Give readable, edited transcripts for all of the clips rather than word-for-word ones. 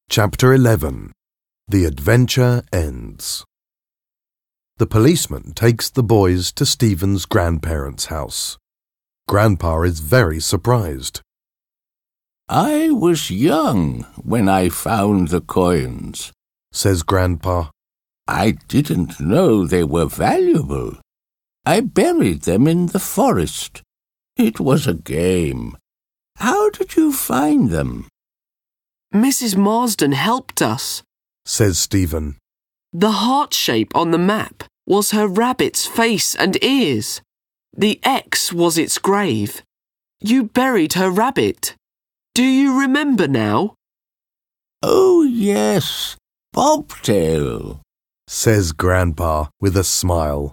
Chapter 11. The Adventure Ends. The policeman takes the boys to Stephen's grandparents' house. Grandpa is very surprised. "I was young when I found the coins," says Grandpa. "I didn't know they were valuable. I buried them in the forest. It was a game. How did you find them?" "Mrs. Marsden helped us," says Stephen. "The heart shape on the map was her rabbit's face and ears. The X was its grave. You buried her rabbit. Do you remember now?" "Oh, yes, Bobtail," says Grandpa with a smile.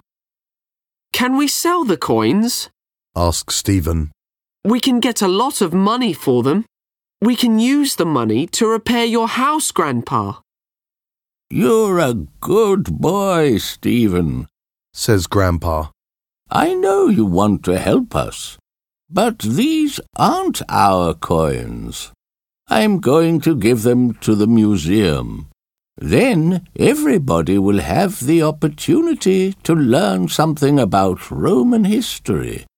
"Can we sell the coins?" asks Stephen. "We can get a lot of money for them. We can use the money to repair your house, Grandpa." "You're a good boy, Stephen," says Grandpa. "I know you want to help us, but these aren't our coins. I'm going to give them to the museum. Then everybody will have the opportunity to learn something about Roman history."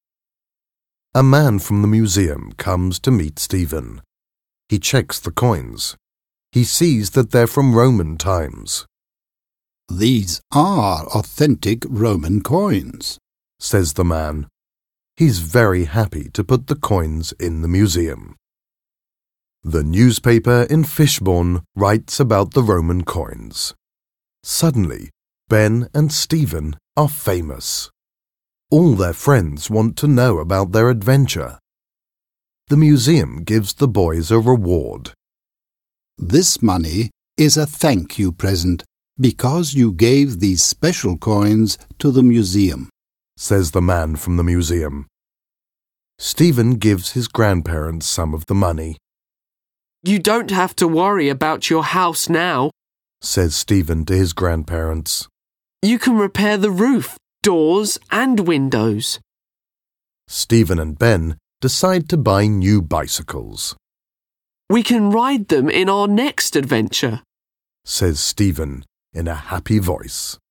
A man from the museum comes to meet Stephen. He checks the coins. He sees that they're from Roman times. "These are authentic Roman coins," says the man. He's very happy to put the coins in the museum. The newspaper in Fishbourne writes about the Roman coins. Suddenly, Ben and Stephen are famous. All their friends want to know about their adventure. The museum gives the boys a reward. "This money is a thank you present because you gave these special coins to the museum," says the man from the museum. Stephen gives his grandparents some of the money. "You don't have to worry about your house now," says Stephen to his grandparents. "You can repair the roof, doors and windows." Stephen and Ben decide to buy new bicycles. "We can ride them in our next adventure," says Stephen in a happy voice.